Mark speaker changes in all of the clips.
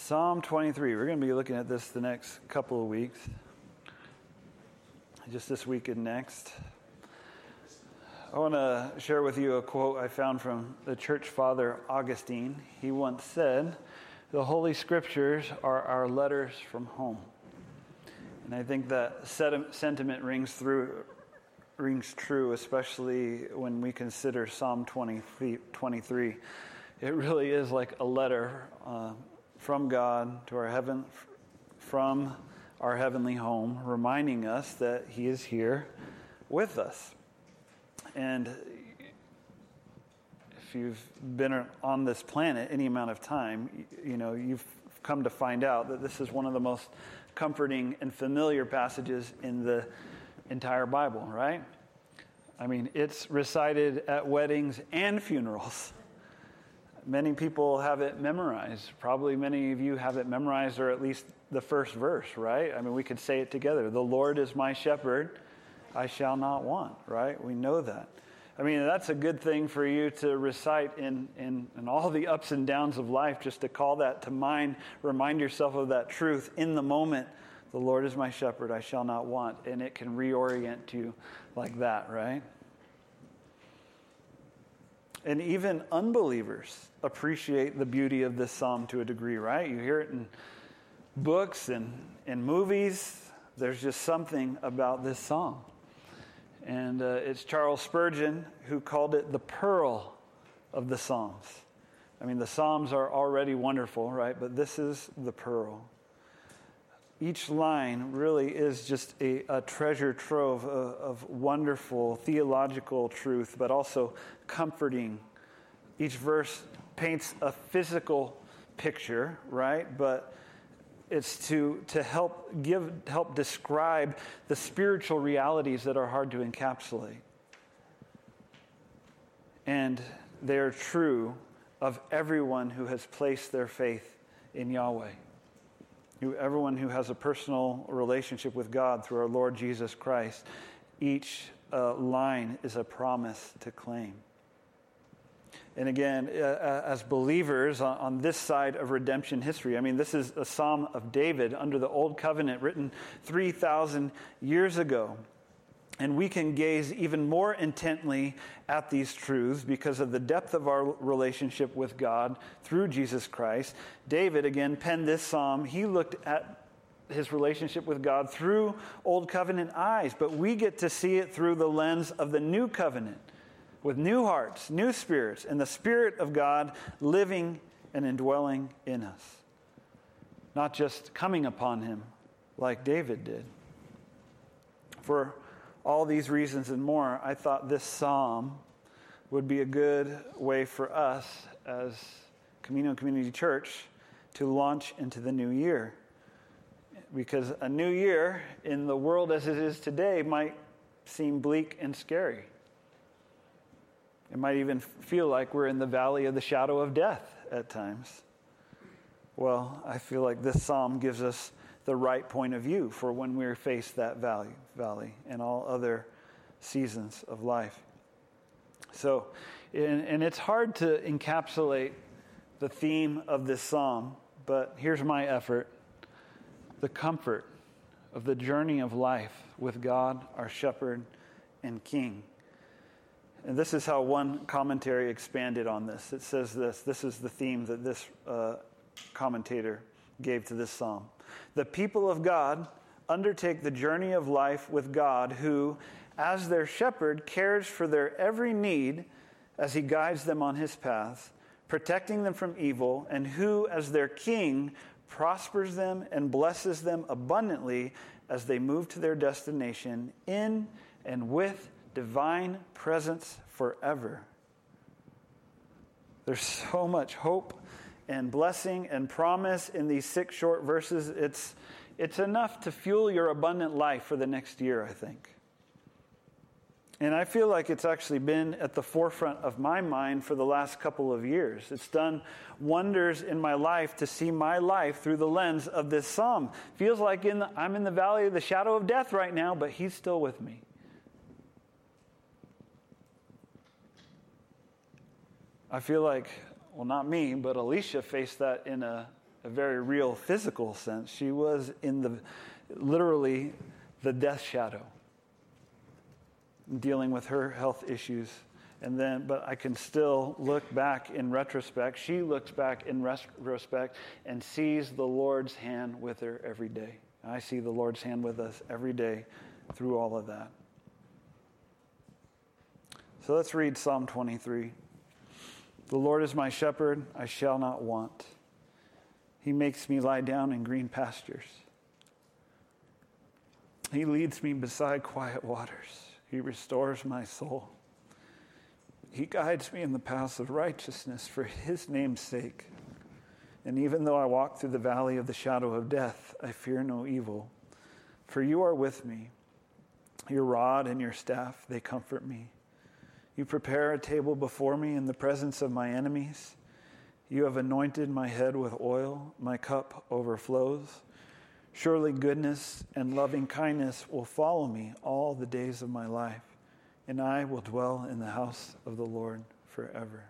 Speaker 1: Psalm 23. We're going to be looking at this the next couple of weeks. Just this week and next. I want to share with you a quote I found from the church father Augustine. He once said, "The Holy Scriptures are our letters from home." And I think that sentiment rings true, especially when we consider Psalm 23. It really is like a letter from God to our from our heavenly home, reminding us that He is here with us. And if you've been on this planet any amount of time, you've come to find out that this is one of the most comforting and familiar passages in the entire Bible, right? I mean, it's recited at weddings and funerals. Many people have it memorized. Probably many of you have it memorized, or at least the first verse, right? I mean, we could say it together. "The Lord is my shepherd, I shall not want," right? We know that. I mean, that's a good thing for you to recite in all the ups and downs of life, just to call that to mind, remind yourself of that truth in the moment. "The Lord is my shepherd, I shall not want," and it can reorient you like that, right? And even unbelievers appreciate the beauty of this psalm to a degree, right? You hear it in books and in movies. There's just something about this psalm. And it's Charles Spurgeon who called it the pearl of the Psalms. I mean, the Psalms are already wonderful, right? But this is the pearl. Each line really is just a treasure trove of wonderful theological truth, but also comforting. Each verse paints a physical picture, right? But it's to help describe the spiritual realities that are hard to encapsulate. And they are true of everyone who has placed their faith in Yahweh. Everyone who has a personal relationship with God through our Lord Jesus Christ. Each line is a promise to claim. And again, as believers on this side of redemption history, I mean, this is a Psalm of David under the Old Covenant written 3,000 years ago. And we can gaze even more intently at these truths because of the depth of our relationship with God through Jesus Christ. David, again, penned this psalm. He looked at his relationship with God through Old Covenant eyes, but we get to see it through the lens of the New Covenant, with new hearts, new spirits, and the Spirit of God living and indwelling in us. Not just coming upon him like David did. For all these reasons and more, I thought this psalm would be a good way for us as Camino Community Church to launch into the new year. Because a new year in the world as it is today might seem bleak and scary. It might even feel like we're in the valley of the shadow of death at times. Well, I feel like this psalm gives us the right point of view for when we face that valley and all other seasons of life. So, and it's hard to encapsulate the theme of this psalm, but here's my effort. The comfort of the journey of life with God, our shepherd and king. And this is how one commentary expanded on this. It says this is the theme that this commentator gave to this psalm. The people of God undertake the journey of life with God, who, as their shepherd, cares for their every need as he guides them on his path, protecting them from evil, and who, as their king, prospers them and blesses them abundantly as they move to their destination in and with divine presence forever. There's so much hope and blessing and promise in these 6 short verses. It's enough to fuel your abundant life for the next year, I think. And I feel like it's actually been at the forefront of my mind for the last couple of years. It's done wonders in my life to see my life through the lens of this psalm. Feels like I'm in the valley of the shadow of death right now, but he's still with me. I feel like, well, not me, but Alicia faced that in a a very real physical sense. She was in literally the death shadow, dealing with her health issues. But I can still look back in retrospect. She looks back in retrospect and sees the Lord's hand with her every day. I see the Lord's hand with us every day through all of that. So let's read Psalm 23. The Lord is my shepherd, I shall not want. He makes me lie down in green pastures. He leads me beside quiet waters. He restores my soul. He guides me in the paths of righteousness for his name's sake. And even though I walk through the valley of the shadow of death, I fear no evil. For you are with me. Your rod and your staff, they comfort me. You prepare a table before me in the presence of my enemies. You have anointed my head with oil. My cup overflows. Surely goodness and loving kindness will follow me all the days of my life, and I will dwell in the house of the Lord forever.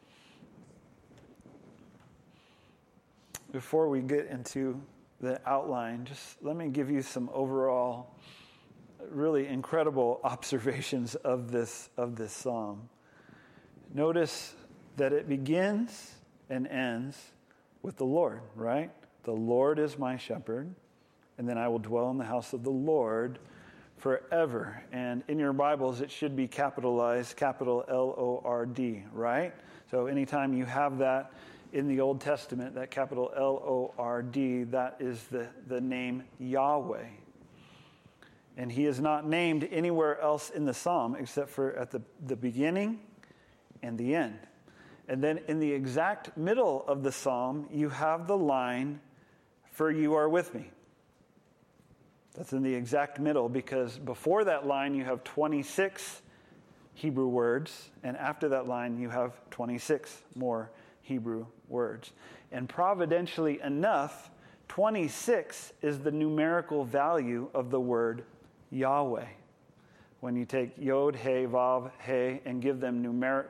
Speaker 1: Before we get into the outline, just let me give you some overall really incredible observations of this psalm. Notice that it begins and ends with the Lord, right? The Lord is my shepherd, and then I will dwell in the house of the Lord forever. And in your Bibles, it should be capitalized, capital L-O-R-D, right? So anytime you have that in the Old Testament, that capital L-O-R-D, that is the name Yahweh. And he is not named anywhere else in the psalm except for at the beginning and the end. And then in the exact middle of the psalm, you have the line, for you are with me. That's in the exact middle, because before that line you have 26 Hebrew words, and after that line you have 26 more Hebrew words. And providentially enough, 26 is the numerical value of the word Yahweh. When you take Yod, He, Vav, He, and give them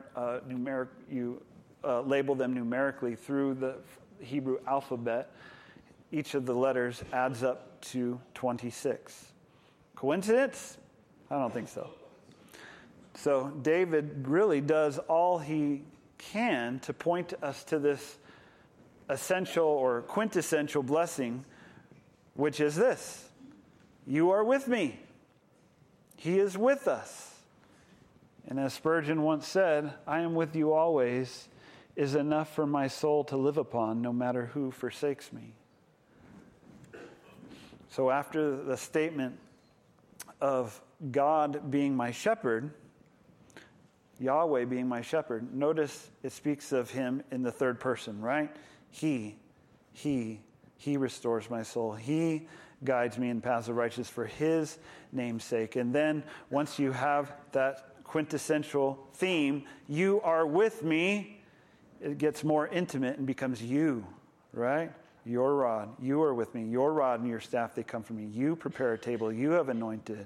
Speaker 1: label them numerically through the Hebrew alphabet, each of the letters adds up to 26. Coincidence? I don't think so. So David really does all he can to point us to this essential or quintessential blessing, which is this: you are with me. He is with us. And as Spurgeon once said, I am with you always is enough for my soul to live upon, no matter who forsakes me. So after the statement of God being my shepherd, Yahweh being my shepherd, notice it speaks of him in the third person, right? He restores my soul. He guides me in paths of righteousness for his name's sake. And then once you have that quintessential theme, you are with me, it gets more intimate and becomes you, right? Your rod, you are with me. Your rod and your staff, they come from me. You prepare a table. You have anointed.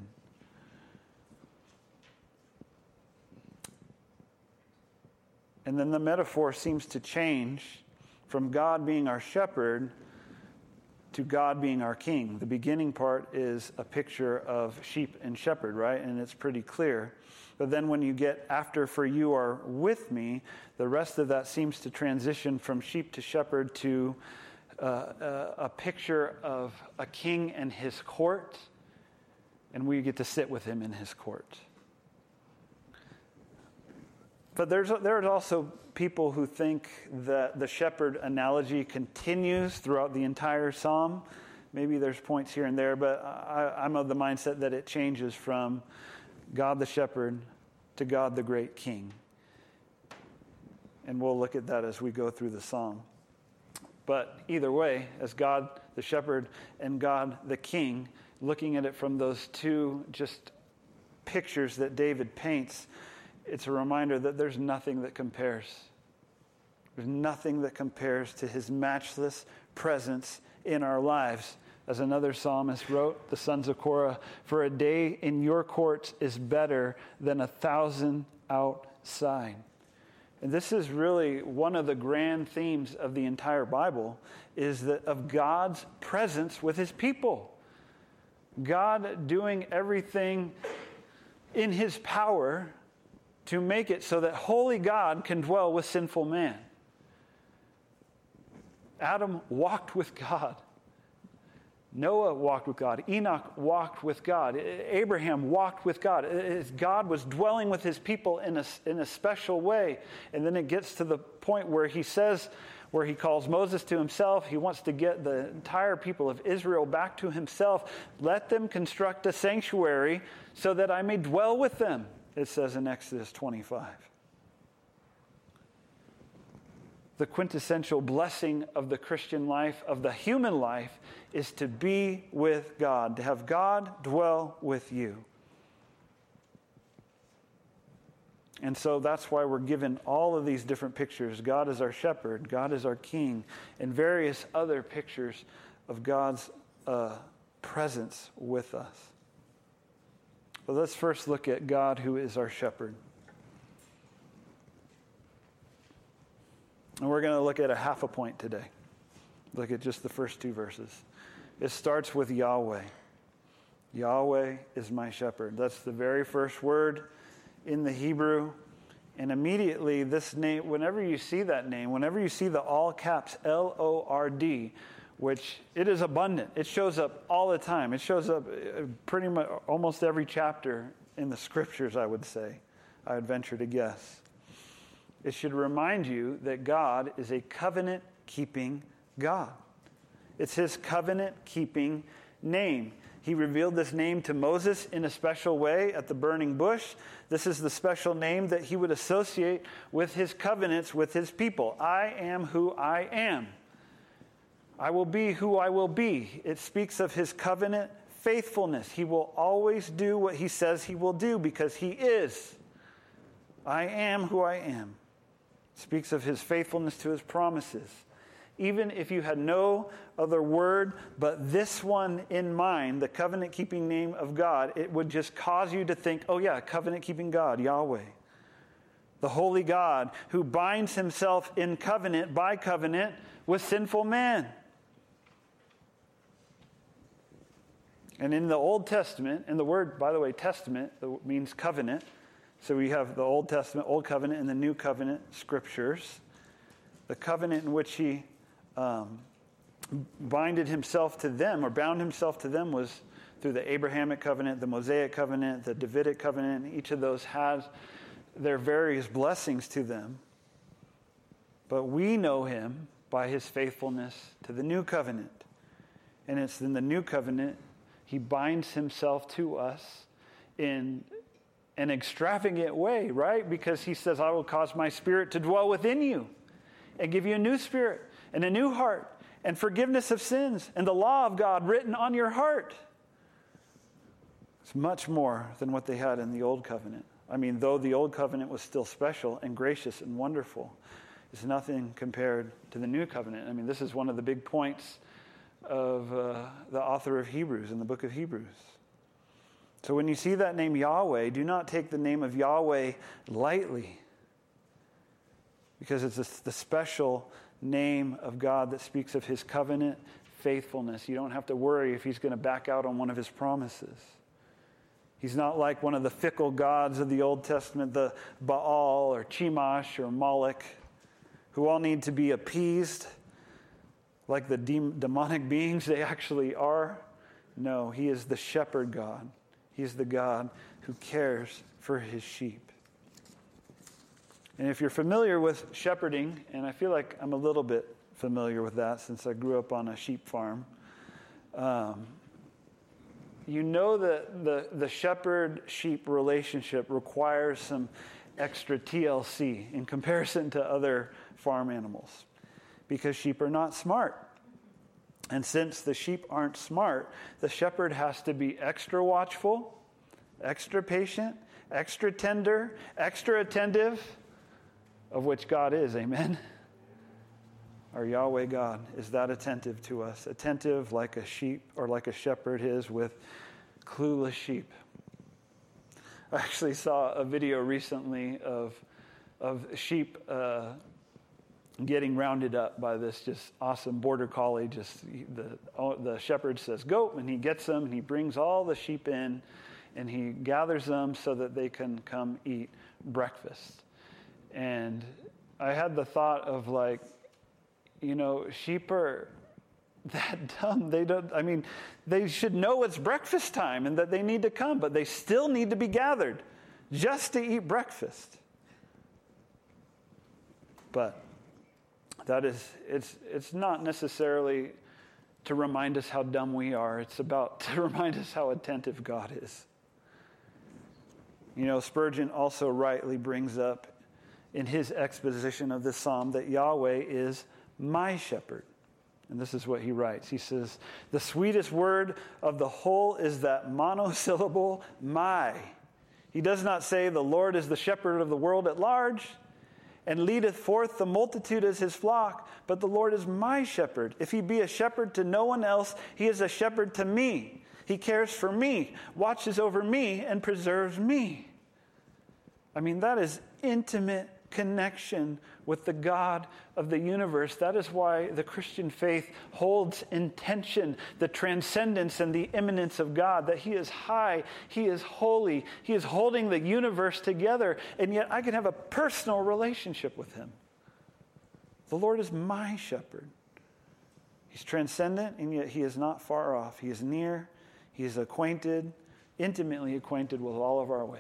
Speaker 1: And then the metaphor seems to change from God being our shepherd to God being our king. The beginning part is a picture of sheep and shepherd, right? And it's pretty clear. But then when you get after, for you are with me, the rest of that seems to transition from sheep to shepherd to a picture of a king and his court, and we get to sit with him in his court. But there's also people who think that the shepherd analogy continues throughout the entire psalm. Maybe there's points here and there, but I'm of the mindset that it changes from God the shepherd to God the great king. And we'll look at that as we go through the psalm. But either way, as God the shepherd and God the king, looking at it from those two just pictures that David paints, it's a reminder that there's nothing that compares. There's nothing that compares to his matchless presence in our lives. As another psalmist wrote, the sons of Korah, for a day in your courts is better than 1,000 outside. And this is really one of the grand themes of the entire Bible, is that of God's presence with his people. God doing everything in his power to make it so that holy God can dwell with sinful man. Adam walked with God. Noah walked with God. Enoch walked with God. Abraham walked with God. God was dwelling with his people in a special way. And then it gets to the point where he says, where he calls Moses to himself. He wants to get the entire people of Israel back to himself. Let them construct a sanctuary so that I may dwell with them, it says in Exodus 25. The quintessential blessing of the Christian life, of the human life, is to be with God, to have God dwell with you. And so that's why we're given all of these different pictures. God is our shepherd, God is our king, and various other pictures of God's presence with us. But let's first look at God who is our shepherd. And we're going to look at a half a point today. Look at just the first two verses. It starts with Yahweh. Yahweh is my shepherd. That's the very first word in the Hebrew. And immediately this name, whenever you see that name, whenever you see the all caps Lord, which it is abundant. It shows up all the time. It shows up pretty much almost every chapter in the scriptures, I would say. I would venture to guess. It should remind you that God is a covenant-keeping God. It's his covenant-keeping name. He revealed this name to Moses in a special way at the burning bush. This is the special name that he would associate with his covenants with his people. I am who I am. I will be who I will be. It speaks of his covenant faithfulness. He will always do what he says he will do because he is. I am who I am. It speaks of his faithfulness to his promises. Even if you had no other word but this one in mind, the covenant-keeping name of God, it would just cause you to think, oh yeah, covenant-keeping God, Yahweh. The holy God who binds himself in covenant by covenant with sinful man. And in the Old Testament, and the word, by the way, testament means covenant. So we have the Old Testament, Old Covenant, and the New Covenant scriptures. The covenant in which he binded himself to them, or bound himself to them, was through the Abrahamic covenant, the Mosaic covenant, the Davidic covenant. And each of those has their various blessings to them. But we know him by his faithfulness to the New Covenant. And it's in the New Covenant he binds himself to us in an extravagant way, right? Because he says, I will cause my spirit to dwell within you and give you a new spirit and a new heart and forgiveness of sins and the law of God written on your heart. It's much more than what they had in the Old Covenant. I mean, though the Old Covenant was still special and gracious and wonderful, it's nothing compared to the New Covenant. I mean, this is one of the big points of the author of Hebrews in the book of Hebrews. So when you see that name Yahweh, do not take the name of Yahweh lightly, because it's the special name of God that speaks of his covenant faithfulness. You don't have to worry if he's going to back out on one of his promises. He's not like one of the fickle gods of the Old Testament, the Baal or Chemosh or Moloch, who all need to be appeased like the demonic beings they actually are. No, he is the shepherd God. He's the God who cares for his sheep. And if you're familiar with shepherding, and I feel like I'm a little bit familiar with that since I grew up on a sheep farm, you know that the shepherd-sheep relationship requires some extra TLC in comparison to other farm animals, because sheep are not smart. And since the sheep aren't smart, the shepherd has to be extra watchful, extra patient, extra tender, extra attentive, of which God is, amen? Our Yahweh God is that attentive to us, attentive like a sheep or like a shepherd is with clueless sheep. I actually saw a video recently of of sheep getting rounded up by this just awesome border collie. Just the shepherd says, go, and he gets them, and he brings all the sheep in, and he gathers them so that they can come eat breakfast. And I had the thought of like, sheep are that dumb. They should know it's breakfast time and that they need to come, but they still need to be gathered just to eat breakfast. But it's not necessarily to remind us how dumb we are. It's about to remind us how attentive God is. Spurgeon also rightly brings up in his exposition of this psalm that Yahweh is my shepherd. And this is what he writes. He says, the sweetest word of the whole is that monosyllable, my. He does not say the Lord is the shepherd of the world at large and leadeth forth the multitude as his flock, but the Lord is my shepherd. If he be a shepherd to no one else, he is a shepherd to me. He cares for me, watches over me, and preserves me. That is intimate connection with the God of the universe. That is why the Christian faith holds in tension the transcendence and the immanence of God, that he is high, he is holy, he is holding the universe together, and yet I can have a personal relationship with him. The Lord is my shepherd. He's transcendent, and yet he is not far off. He is near, he is acquainted, intimately acquainted with all of our ways.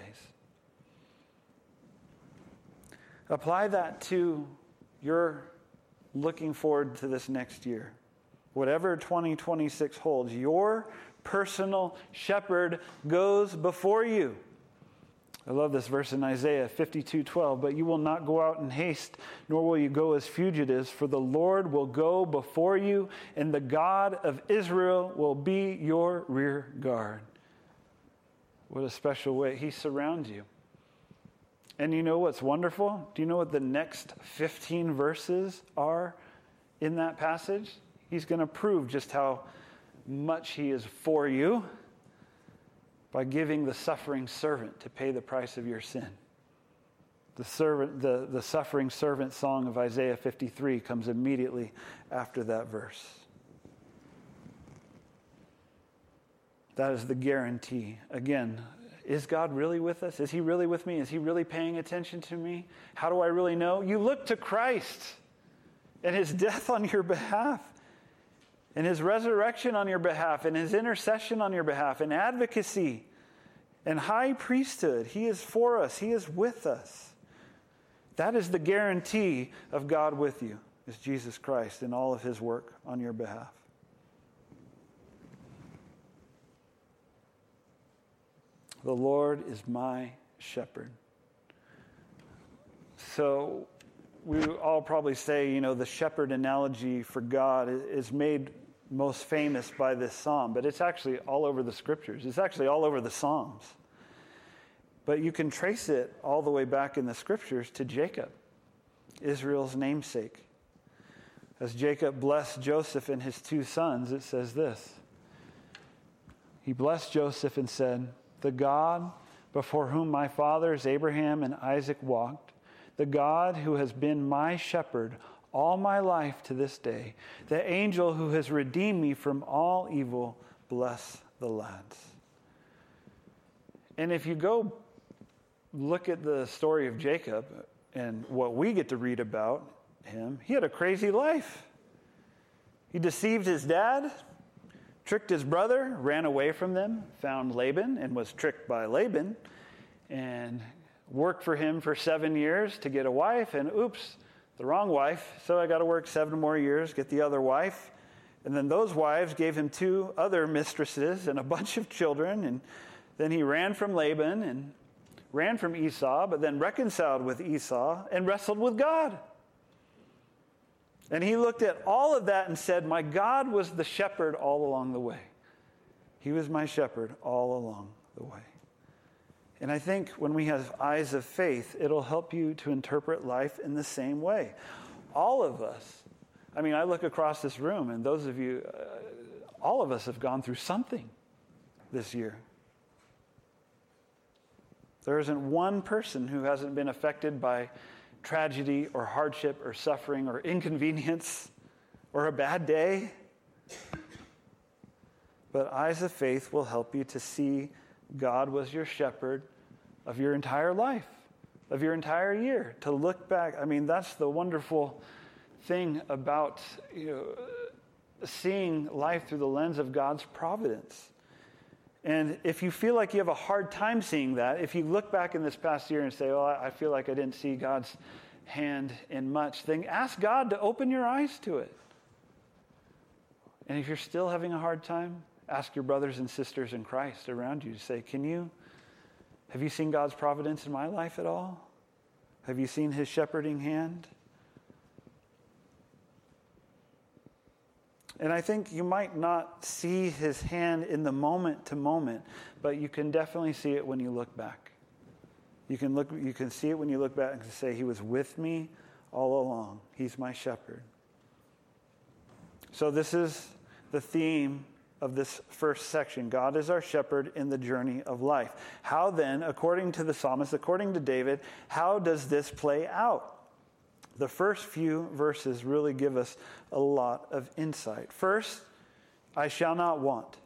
Speaker 1: Apply that to your looking forward to this next year. Whatever 2026 holds, your personal shepherd goes before you. I love this verse in Isaiah 52:12. But you will not go out in haste, nor will you go as fugitives, for the Lord will go before you, and the God of Israel will be your rear guard. What a special way. He surrounds you. And you know what's wonderful? Do you know what the next 15 verses are in that passage? He's going to prove just how much he is for you by giving the suffering servant to pay the price of your sin. The suffering servant song of Isaiah 53 comes immediately after that verse. That is the guarantee. Again, is God really with us? Is he really with me? Is he really paying attention to me? How do I really know? You look to Christ and his death on your behalf, and his resurrection on your behalf, and his intercession on your behalf, and advocacy, and high priesthood. He is for us. He is with us. That is the guarantee of God with you, is Jesus Christ and all of his work on your behalf. The Lord is my shepherd. So we all probably say, the shepherd analogy for God is made most famous by this psalm, but it's actually all over the scriptures. It's actually all over the Psalms. But you can trace it all the way back in the scriptures to Jacob, Israel's namesake. As Jacob blessed Joseph and his two sons, it says this. He blessed Joseph and said, the God before whom my fathers Abraham and Isaac walked, the God who has been my shepherd all my life to this day, the angel who has redeemed me from all evil, bless the lads. And if you go look at the story of Jacob and what we get to read about him, he had a crazy life. He deceived his dad, tricked his brother, ran away from them, found Laban and was tricked by Laban, and worked for him for 7 years to get a wife, and oops, the wrong wife, so I got to work 7 more years, get the other wife. And then those wives gave him 2 other mistresses and a bunch of children, and then he ran from Laban and ran from Esau, but then reconciled with Esau and wrestled with God. And he looked at all of that and said, my God was the shepherd all along the way. He was my shepherd all along the way. And I think when we have eyes of faith, it'll help you to interpret life in the same way. All of us, I look across this room, and those of you, all of us have gone through something this year. There isn't one person who hasn't been affected by tragedy or hardship or suffering or inconvenience or a bad day. But eyes of faith will help you to see God was your shepherd of your entire life, of your entire year. To look back, I mean, that's the wonderful thing about seeing life through the lens of God's providence. And if you feel like you have a hard time seeing that, if you look back in this past year and say, oh, I feel like I didn't see God's hand in much, then ask God to open your eyes to it. And if you're still having a hard time, ask your brothers and sisters in Christ around you to say, have you seen God's providence in my life at all? Have you seen his shepherding hand? And I think you might not see his hand in the moment to moment, but you can definitely see it when you look back. You can see it when you look back and say, he was with me all along. He's my shepherd. So this is the theme of this first section. God is our shepherd in the journey of life. How then, according to the psalmist, according to David, how does this play out? The first few verses really give us a lot of insight. First, I shall not want,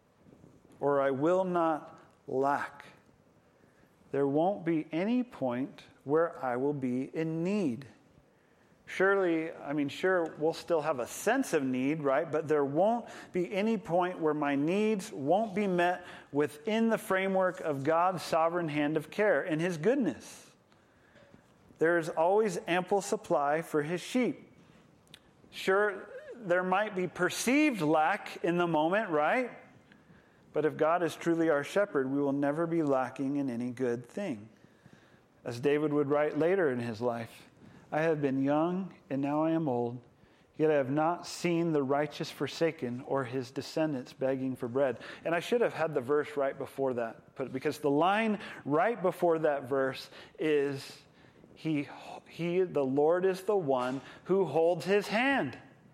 Speaker 1: or I will not lack. There won't be any point where I will be in need. Sure, we'll still have a sense of need, right? But there won't be any point where my needs won't be met within the framework of God's sovereign hand of care and his goodness. There is always ample supply for his sheep. Sure, there might be perceived lack in the moment, right? But if God is truly our shepherd, we will never be lacking in any good thing. As David would write later in his life, I have been young and now I am old, yet I have not seen the righteous forsaken or his descendants begging for bread. And I should have had the verse right before that, because the line right before that verse is, the Lord is the one who holds his hand.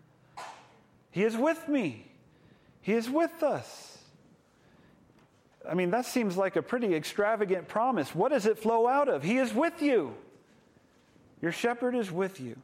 Speaker 1: He is with me. He is with us. I mean, that seems like a pretty extravagant promise. What does it flow out of? He is with you. Your shepherd is with you.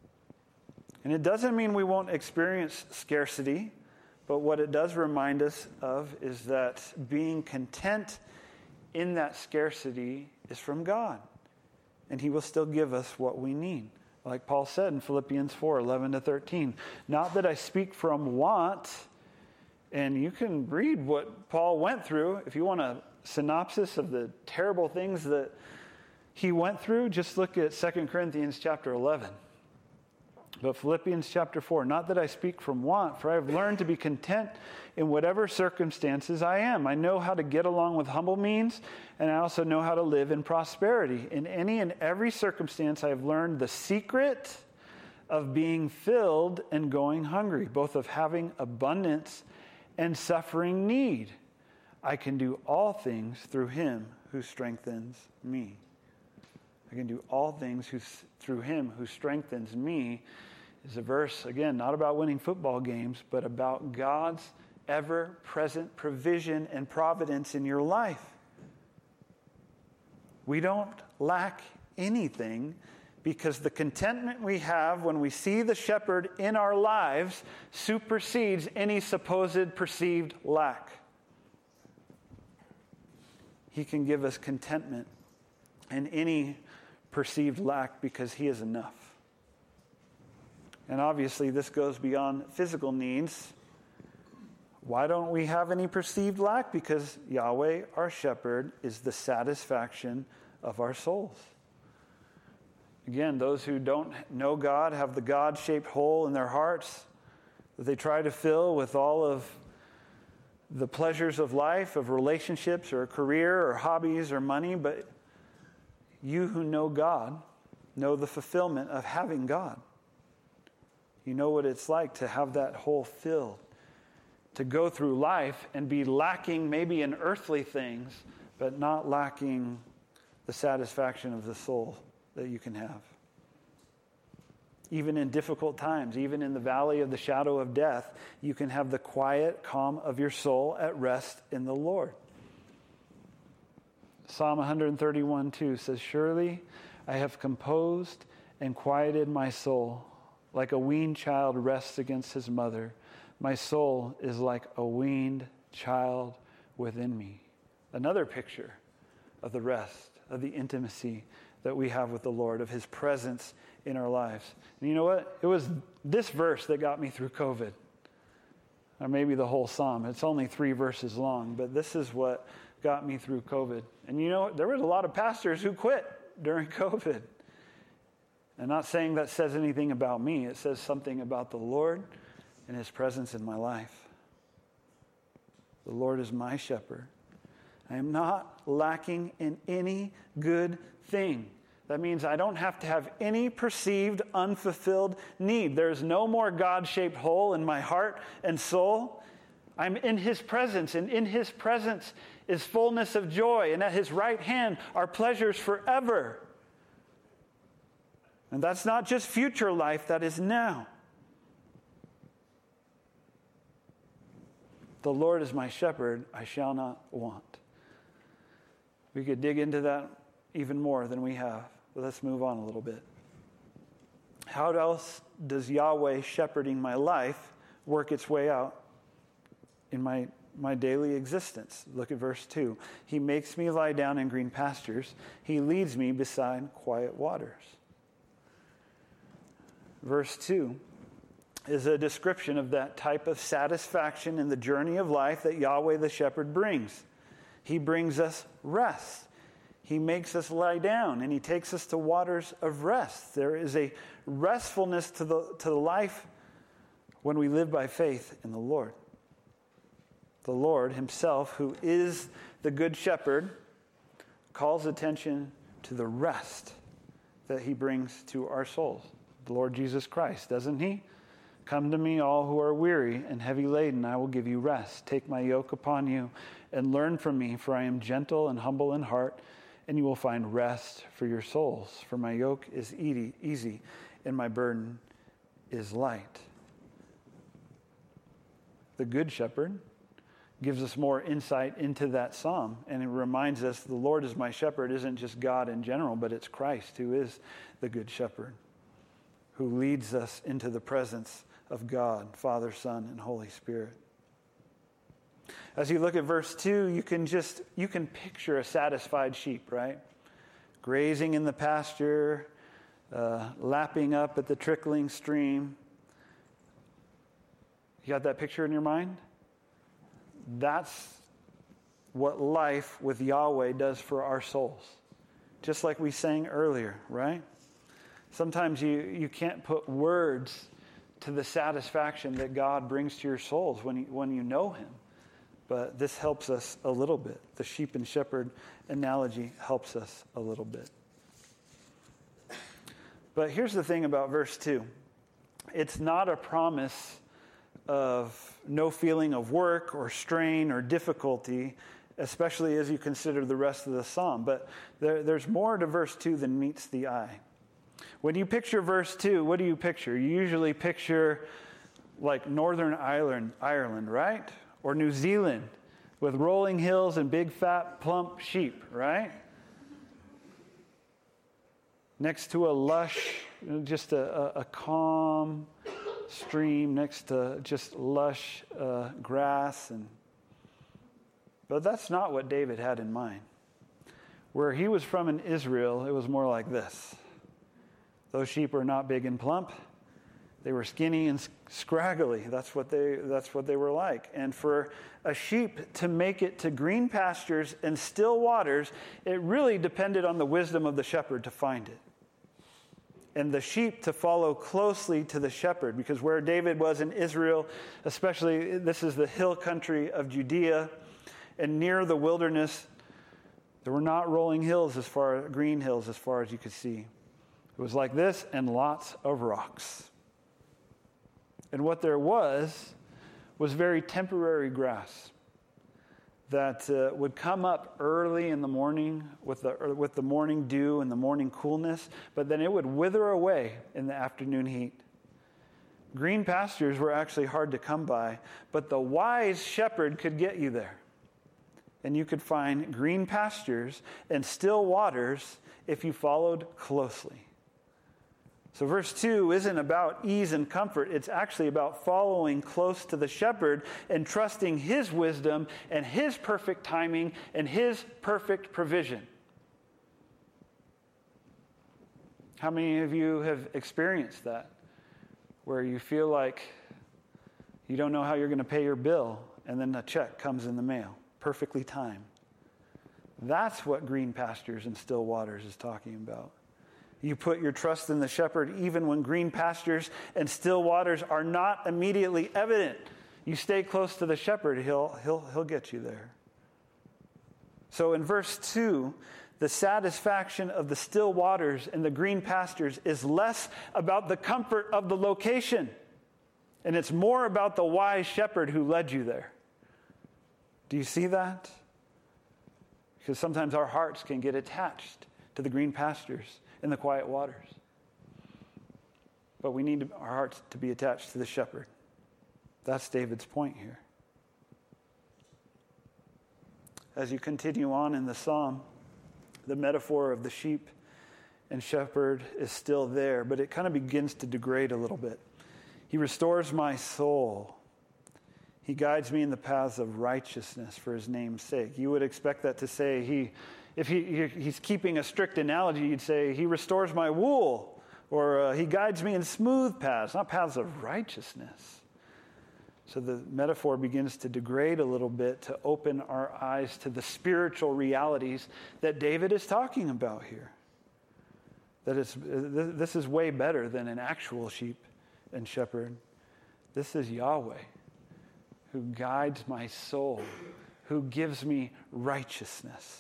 Speaker 1: And it doesn't mean we won't experience scarcity, but what it does remind us of is that being content in that scarcity is from God. And he will still give us what we need. Like Paul said in Philippians 4:11-13, not that I speak from want. And you can read what Paul went through. If you want a synopsis of the terrible things that he went through, just look at 2 Corinthians chapter 11. But Philippians chapter 4, not that I speak from want, for I have learned to be content in whatever circumstances I am. I know how to get along with humble means, and I also know how to live in prosperity. In any and every circumstance, I have learned the secret of being filled and going hungry, both of having abundance and suffering need. I can do all things through him who strengthens me. I can do all things through him who strengthens me is a verse, again, not about winning football games, but about God's ever-present provision and providence in your life. We don't lack anything because the contentment we have when we see the shepherd in our lives supersedes any supposed perceived lack. He can give us contentment in any perceived lack because he is enough. And obviously this goes beyond physical needs. Why don't we have any perceived lack? Because Yahweh, our shepherd, is the satisfaction of our souls. Again, those who don't know God have the God-shaped hole in their hearts that they try to fill with all of the pleasures of life, of relationships or a career or hobbies or money. But you who know God know the fulfillment of having God. You know what it's like to have that hole filled, to go through life and be lacking maybe in earthly things, but not lacking the satisfaction of the soul that you can have. Even in difficult times, even in the valley of the shadow of death, you can have the quiet calm of your soul at rest in the Lord. Psalm 131:2 says, surely I have composed and quieted my soul. Like a weaned child rests against his mother, my soul is like a weaned child within me. Another picture of the rest, of the intimacy that we have with the Lord, of his presence in our lives. And you know what? It was this verse that got me through COVID. Or maybe the whole psalm. It's only 3 verses long, but this is what got me through COVID. And you know what? There was a lot of pastors who quit during COVID. I'm not saying that says anything about me. It says something about the Lord and his presence in my life. The Lord is my shepherd. I am not lacking in any good thing. That means I don't have to have any perceived unfulfilled need. There's no more God-shaped hole in my heart and soul. I'm in his presence, and in his presence is fullness of joy, and at his right hand are pleasures forever. And that's not just future life, that is now. The Lord is my shepherd, I shall not want. We could dig into that even more than we have, but let's move on a little bit. How else does Yahweh shepherding my life work its way out in my daily existence? Look at verse 2. He makes me lie down in green pastures. He leads me beside quiet waters. Verse 2 is a description of that type of satisfaction in the journey of life that Yahweh the shepherd brings. He brings us rest. He makes us lie down, and he takes us to waters of rest. There is a restfulness to the life when we live by faith in the Lord. The Lord himself, who is the good shepherd, calls attention to the rest that he brings to our souls. The Lord Jesus Christ, doesn't he? Come to me, all who are weary and heavy laden, I will give you rest. Take my yoke upon you and learn from me, for I am gentle and humble in heart, and you will find rest for your souls. For my yoke is easy and my burden is light. The Good Shepherd gives us more insight into that psalm, and it reminds us the Lord is my shepherd isn't just God in general, but it's Christ who is the Good Shepherd, who leads us into the presence of God, Father, Son, and Holy Spirit. As you look at verse 2, you can picture a satisfied sheep, right? Grazing in the pasture, lapping up at the trickling stream. You got that picture in your mind? That's what life with Yahweh does for our souls. Just like we sang earlier, right? Sometimes you can't put words to the satisfaction that God brings to your souls when you know him. But this helps us a little bit. The sheep and shepherd analogy helps us a little bit. But here's the thing about verse 2. It's not a promise of no feeling of work or strain or difficulty, especially as you consider the rest of the psalm. But there's more to verse 2 than meets the eye. When you picture verse 2, what do you picture? You usually picture like Northern Ireland, right? Or New Zealand with rolling hills and big, fat, plump sheep, right? Next to a lush, just a calm stream next to just lush grass. But that's not what David had in mind. Where he was from in Israel, it was more like this. Those sheep were not big and plump. They were skinny and scraggly. That's what they were like. And for a sheep to make it to green pastures and still waters, it really depended on the wisdom of the shepherd to find it. And the sheep to follow closely to the shepherd, because where David was in Israel, especially this is the hill country of Judea, and near the wilderness, there were not rolling hills green hills as far as you could see. It was like this and lots of rocks. And what there was very temporary grass that would come up early in the morning with the morning dew and the morning coolness, but then it would wither away in the afternoon heat. Green pastures were actually hard to come by, but the wise shepherd could get you there. And you could find green pastures and still waters if you followed closely. So verse 2 isn't about ease and comfort. It's actually about following close to the shepherd and trusting his wisdom and his perfect timing and his perfect provision. How many of you have experienced that? Where you feel like you don't know how you're going to pay your bill, and then a check comes in the mail, perfectly timed. That's what green pastures and still waters is talking about. You put your trust in the shepherd even when green pastures and still waters are not immediately evident. You stay close to the shepherd, he'll get you there. So in verse 2, the satisfaction of the still waters and the green pastures is less about the comfort of the location, and it's more about the wise shepherd who led you there. Do you see that? Because sometimes our hearts can get attached to the green pastures and the quiet waters. But we need our hearts to be attached to the shepherd. That's David's point here. As you continue on in the psalm, the metaphor of the sheep and shepherd is still there, but it kind of begins to degrade a little bit. He restores my soul. He guides me in the paths of righteousness for his name's sake. You would expect that to say, if he's keeping a strict analogy, you'd say, he restores my wool, or he guides me in smooth paths, not paths of righteousness. So the metaphor begins to degrade a little bit to open our eyes to the spiritual realities that David is talking about here. That this is way better than an actual sheep and shepherd. This is Yahweh, who guides my soul, who gives me righteousness.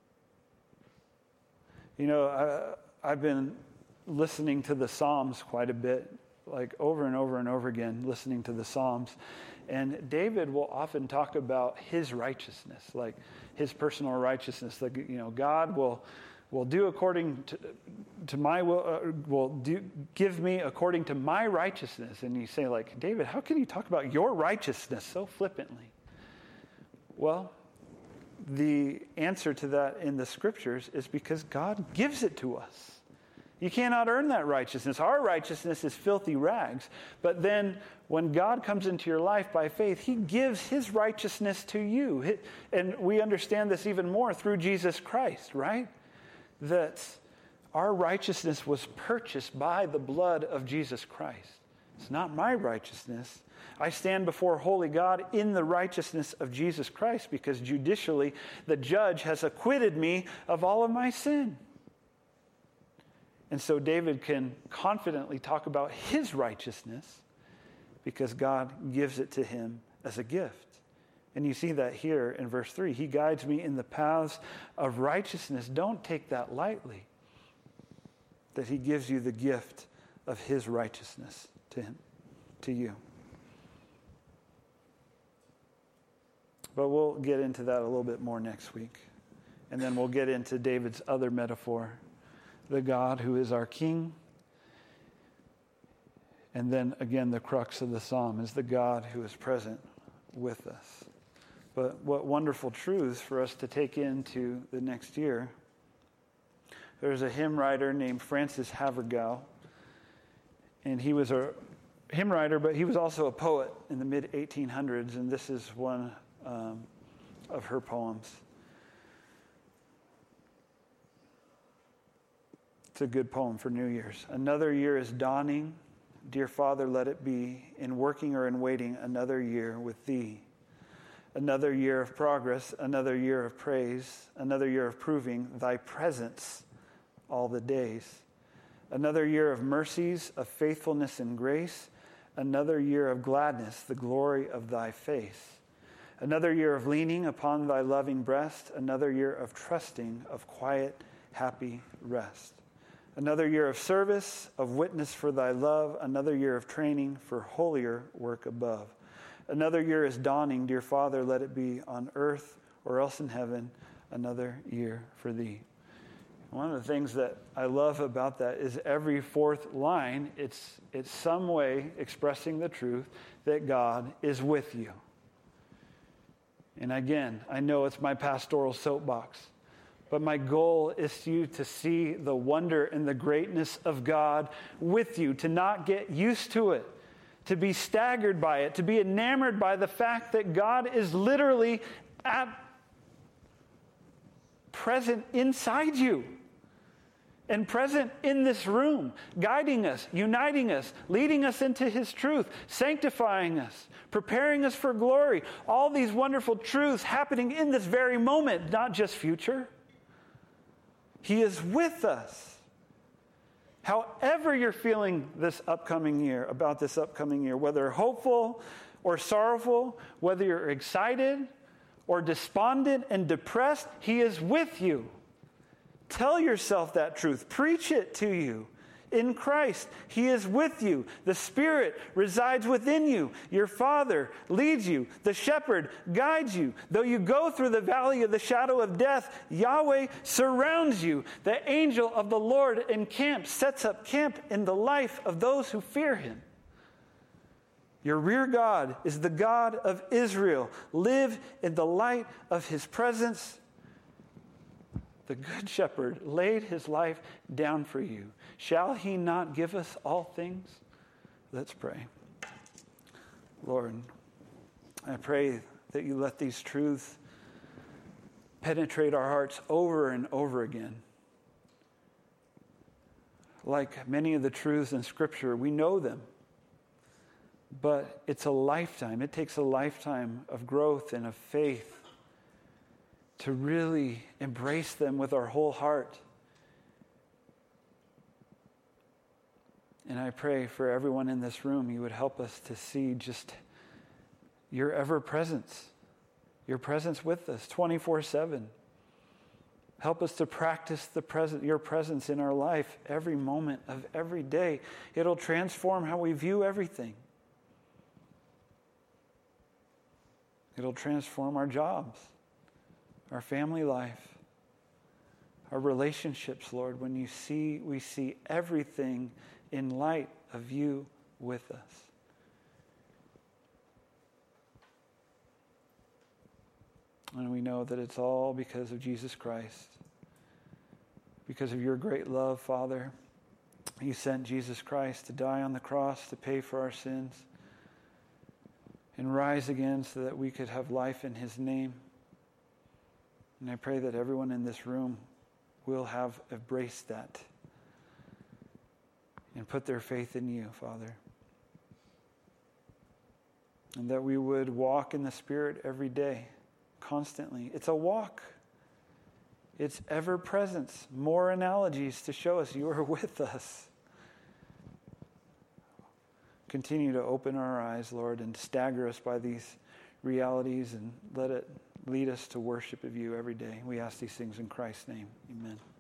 Speaker 1: You know, I've been listening to the Psalms quite a bit, like over and over and over again, listening to the Psalms. And David will often talk about his righteousness, like his personal righteousness. Like, you know, God will do according to my will give me according to my righteousness. And you say, like, David, how can you talk about your righteousness so flippantly? Well, the answer to that in the scriptures is because God gives it to us. You cannot earn that righteousness. Our righteousness is filthy rags. But then when God comes into your life by faith, he gives his righteousness to you. And we understand this even more through Jesus Christ, right? That our righteousness was purchased by the blood of Jesus Christ. It's not my righteousness. I stand before holy God in the righteousness of Jesus Christ because judicially the judge has acquitted me of all of my sin. And so David can confidently talk about his righteousness because God gives it to him as a gift. And you see that here in verse 3. He guides me in the paths of righteousness. Don't take that lightly, that he gives you the gift of his righteousness to you. But we'll get into that a little bit more next week. And then we'll get into David's other metaphor, the God who is our King. And then again, the crux of the psalm is the God who is present with us. But what wonderful truths for us to take into the next year. There's a hymn writer named Francis Havergal, and he was a hymn writer, but he was also a poet in the mid-1800s, and this is one of her poems. It's a good poem for New Year's. Another year is dawning. Dear Father, let it be, in working or in waiting, another year with thee. Another year of progress, another year of praise, another year of proving thy presence all the days. Another year of mercies, of faithfulness and grace, another year of gladness, the glory of thy face. Another year of leaning upon thy loving breast, another year of trusting, of quiet, happy rest. Another year of service, of witness for thy love, another year of training for holier work above. Another year is dawning, dear Father, let it be on earth or else in heaven, another year for thee. One of the things that I love about that is every fourth line, it's some way expressing the truth that God is with you. And again, I know it's my pastoral soapbox, but my goal is you to see the wonder and the greatness of God with you, to not get used to it, to be staggered by it, to be enamored by the fact that God is literally present inside you and present in this room, guiding us, uniting us, leading us into His truth, sanctifying us, preparing us for glory. All these wonderful truths happening in this very moment, not just future. He is with us. However you're feeling this upcoming year, about this upcoming year, whether hopeful or sorrowful, whether you're excited or despondent and depressed, He is with you. Tell yourself that truth. Preach it to you. In Christ, He is with you. The Spirit resides within you. Your Father leads you. The Shepherd guides you. Though you go through the valley of the shadow of death, Yahweh surrounds you. The angel of the Lord sets up camp in the life of those who fear Him. Your rear God is the God of Israel. Live in the light of His presence. The Good Shepherd laid His life down for you. Shall He not give us all things? Let's pray. Lord, I pray that You let these truths penetrate our hearts over and over again. Like many of the truths in Scripture, we know them. But it's a lifetime. It takes a lifetime of growth and of faith to really embrace them with our whole heart. And I pray for everyone in this room, You would help us to see just Your ever-presence, Your presence with us 24/7. Help us to practice Your presence in our life every moment of every day. It'll transform how we view everything. It'll transform our jobs, our family life, our relationships, Lord, when we see everything in light of You with us. And we know that it's all because of Jesus Christ. Because of Your great love, Father. You sent Jesus Christ to die on the cross to pay for our sins and rise again so that we could have life in His name. And I pray that everyone in this room will have embraced that and put their faith in You, Father. And that we would walk in the Spirit every day, constantly. It's a walk. It's ever-presence. More analogies to show us You are with us. Continue to open our eyes, Lord, and stagger us by these realities and let it lead us to worship of You every day. We ask these things in Christ's name. Amen.